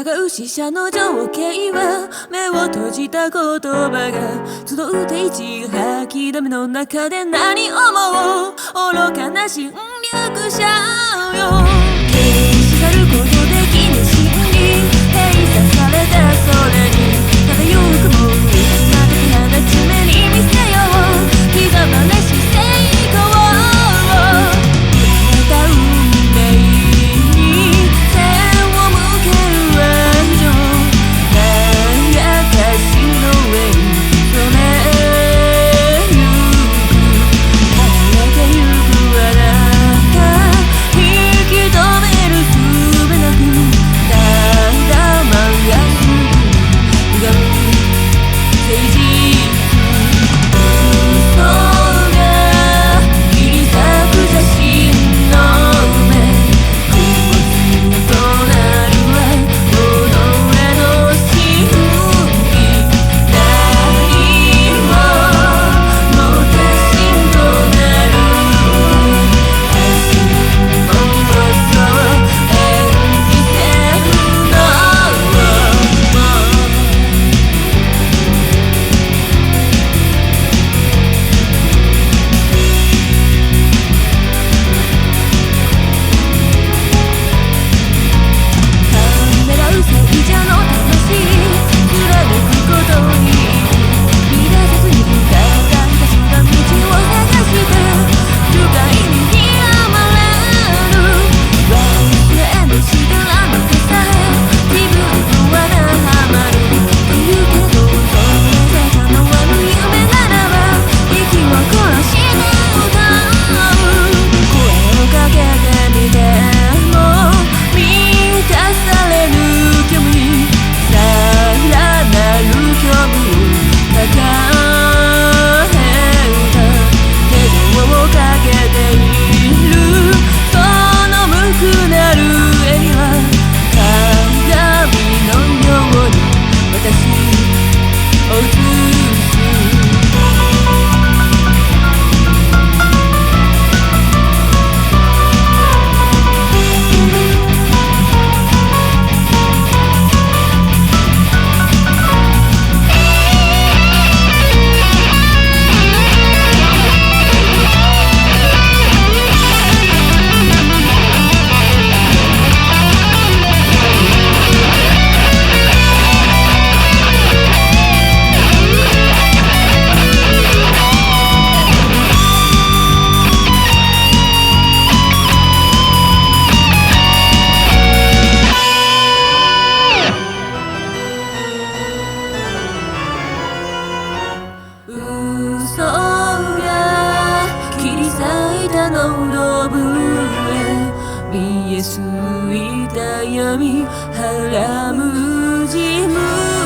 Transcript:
疑う死者の情景は目を閉じた言葉が集う定地が吐きだめの中で何思う愚かな侵略者よ消し去ることできぬ真理閉鎖された空に漂う雲にまたき放ち目に見せよう刻まれし成功嘘が切り裂いたノーブへ見えすいた闇はらむ自分